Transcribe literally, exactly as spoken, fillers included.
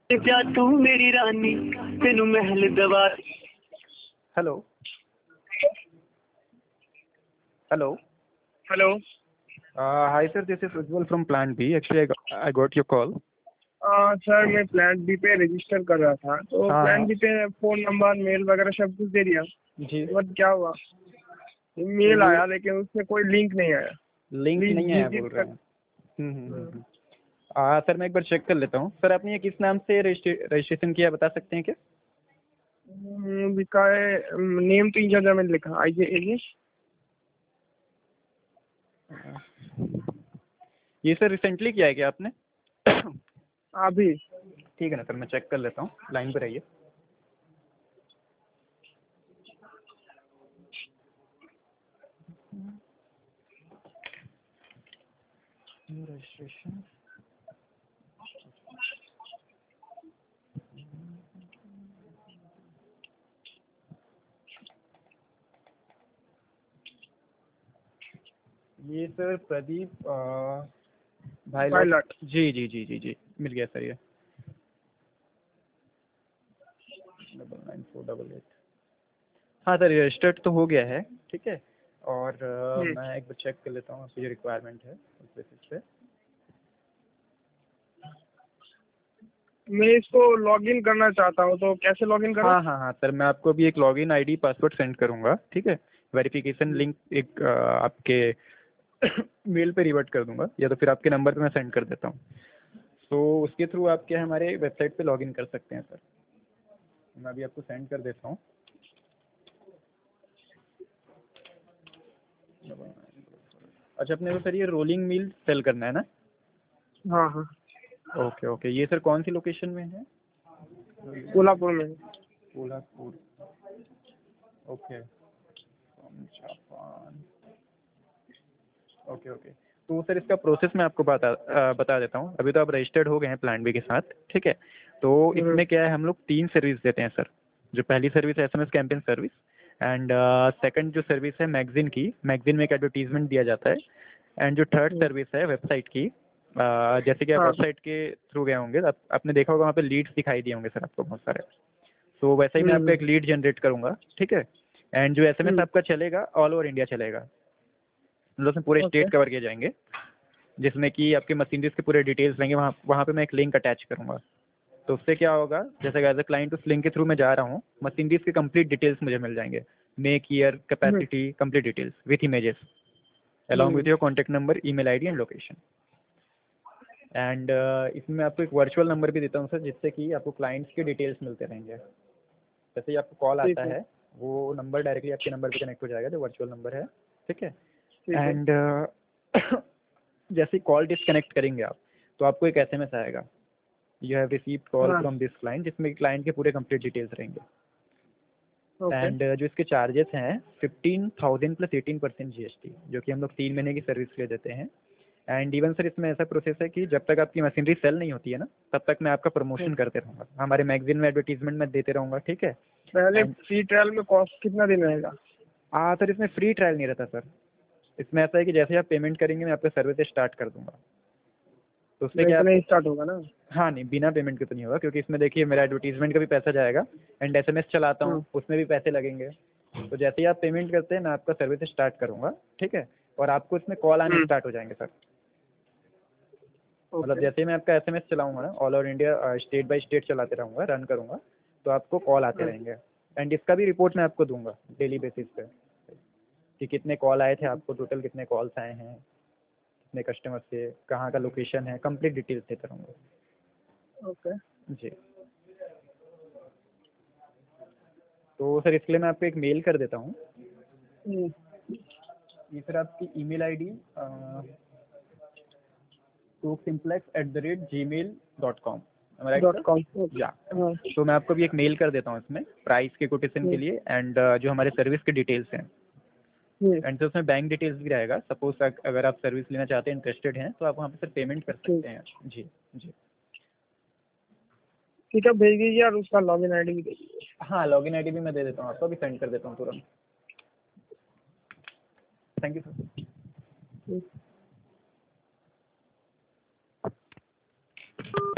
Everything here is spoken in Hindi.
क्या तू मेरी रानी तेनू महल दवा। Hello hello hello. Hi sir, this is Ujjwal from Plan B. Actually I got your call. Sir मैं प्लान बी पे रजिस्टर कर रहा था, तो हाँ प्लान हाँ बी पे फ़ोन नंबर मेल वगैरह सब कुछ दे दिया। जी। बट क्या हुआ, मेल वो आया लेकिन उसमें कोई लिंक नहीं आया। लिंक प्लीज नहीं आया बोल विजिट रहे कर। हैं। हम्म हम्म हम्म हम्म। आ, सर मैं एक बार चेक कर लेता हूँ। सर आपने ये किस नाम से रजिस्ट्रेशन किया बता सकते हैं क्या? हम्म, लिखा है नेम तो इन जगह में लिखा आई जे एलिस। ये सर रिसेंटली किया है क्या आपने? अभी। ठीक है ना सर, मैं चेक कर लेता हूँ, लाइन पे रहिए। रजिस्ट्रेशन ये सर प्रदीप आ, भाई लॉट। पायलट। जी जी जी जी जी मिल गया सर ये। Double nine four double eight. हाँ सर, रजिस्टर्ड तो हो गया है। ठीक है, और आ, हम्म, मैं एक बार चेक कर लेता हूँ आपकी जो रिक्वायरमेंट है उस बेसिस पे। मैं इसको लॉगिन करना चाहता हूँ, तो कैसे लॉगिन करूँ? हाँ हाँ हाँ सर, मैं आपको अभी एक लॉगिन आईडी पासवर्ड सेंड करूँगा। ठीक है, वेरिफिकेशन लिंक एक आ, आपके मेल पे रिवर्ट कर दूंगा, या तो फिर आपके नंबर पे मैं सेंड कर देता हूँ। तो उसके थ्रू आप क्या हमारे वेबसाइट पे लॉगिन कर सकते हैं सर। मैं अभी आपको सेंड कर देता हूँ। अच्छा, अपने को सर ये रोलिंग मील सेल करना है ना? हाँ हाँ। ओके ओके, ये सर कौन सी लोकेशन में है? कोल्हापुर में। Kolhapur. Okay, Japan. Okay okay, तो सर इसका प्रोसेस मैं आपको बता आ, बता देता हूँ। अभी तो आप रजिस्टर्ड हो गए हैं प्लान बी के साथ। ठीक है, तो हम्म, इसमें क्या है, हम लोग तीन सर्विस देते हैं सर। जो पहली सर्विस है S M S campaign service, and second जो सर्विस है मैगजीन की, मैगजीन में एक एडवर्टीजमेंट दिया जाता है। एंड जो थर्ड हम्म, सर्विस है वेबसाइट की, आ, जैसे कि आप हाँ। वेबसाइट के थ्रू गए होंगे, आप, आपने देखा होगा वहाँ पे लीड्स दिखाई दिए होंगे सर आपको बहुत सारे। तो वैसे ही मैं आपको हम्म, एक लीड जनरेट करूँगा। ठीक है, एंड जो एस एम एस हम्म, आपका चलेगा ऑल ओवर इंडिया चलेगा, मतलब उसमें पूरे ओके। स्टेट कवर किए जाएंगे, जिसमें कि आपके मशीनरीज के पूरे डिटेल्स रहेंगे। वहाँ वहाँ पे मैं एक लिंक अटैच करूँगा। तो उससे क्या होगा, जैसे एज अ क्लाइंट उस लिंक के थ्रू मैं जा रहा हूँ, मशीनरीज के कंप्लीट डिटेल्स मुझे मिल जाएंगे। Make, year, hmm, capacity, complete details with images, along with hmm, your contact number, email ID and location. And इसमें मैं आपको एक वर्चुअल नंबर भी देता हूँ सर, जिससे कि आपको क्लाइंट्स के डिटेल्स मिलते रहेंगे। जैसे ही आपको कॉल ठीक आता है। है, वो नंबर डायरेक्टली आपके नंबर पे कनेक्ट हो जाएगा, जो वर्चुअल नंबर है। ठीक है, ठीक है। एंड जैसे ही कॉल डिस्कनेक्ट करेंगे आप, तो आपको एक एस एम एस आएगा, यू हैव रिसीव्ड कॉल हाँ। फ्रॉम दिस क्लाइंट, जिसमें क्लाइंट के पूरे कंप्लीट डिटेल्स रहेंगे। ओके। एंड जो इसके चार्जेस हैं fifteen thousand plus eighteen percent G S T, जो कि हम लोग तीन महीने की सर्विस ले देते हैं। एंड इवन सर इसमें ऐसा प्रोसेस है कि जब तक आपकी मशीनरी सेल नहीं होती है ना, तब तक मैं आपका प्रमोशन करते रहूँगा, हमारे मैगजीन में एडवर्टीजमेंट मैं देते रहूँगा। ठीक है, पहले एंड फ्री ट्रायल में कॉस्ट कितना दिन रहेगा? हाँ सर, इसमें फ्री ट्रायल नहीं रहता सर। इसमें ऐसा है कि जैसे ही आप पेमेंट करेंगे, मैं आपका सर्विस स्टार्ट कर दूंगा। तो उससे तो क्या इतना ही आपको, स्टार्ट होगा ना? हाँ नहीं, बिना पेमेंट के तो नहीं होगा, क्योंकि इसमें देखिए मेरा एडवर्टीजमेंट का भी पैसा जाएगा, एंड एस एम एस चलाता हम्म, हूँ उसमें भी पैसे लगेंगे। तो जैसे ही आप पेमेंट करते हैं, मैं आपका सर्विस स्टार्ट करूँगा। ठीक है, और आपको इसमें कॉल आने हम्म, स्टार्ट हो जाएंगे सर। मतलब ओके। जैसे ही मैं आपका एस एम एस चलाऊँगा ना, all over India state by state चलाते रहूँगा, रन करूँगा, तो आपको कॉल आते हम्म, रहेंगे। एंड इसका भी रिपोर्ट मैं आपको दूंगा डेली बेसिस पे, कि कितने कॉल आए थे आपको, टोटल कितने कॉल्स आए हैं, कितने कस्टमर से, कहाँ का लोकेशन है, कंप्लीट डिटेल्स देता रहूँगा। ओके। जी, तो सर इसके लिए मैं आपको एक मेल कर देता हूँ। हम्म, ये सर आपकी email ID two simplex at the rate Gmail dot com, right dot sir? Com okay. Yeah, हाँ। तो मैं आपको भी एक मेल कर देता हूँ इसमें प्राइस के कोटेशन के हम्म, लिए, एंड जो हमारे सर्विस के डिटेल्स हैं। हम्म, एंड सर उसमें बैंक डिटेल्स भी रहेगा। सपोज अगर आप सर्विस लेना चाहते हैं, इंटरेस्टेड हैं, तो आप वहाँ पे सर पेमेंट कर ठीक। सकते हैं। जी जी। ठीक है, भेज दीजिए और उसका लॉगिन आईडी भी दे दीजिए। हाँ, लॉगिन आईडी भी मैं दे देता हूँ आपको, अभी सेंड कर देता हूँ तुरंत। Thank you sir. हम्म।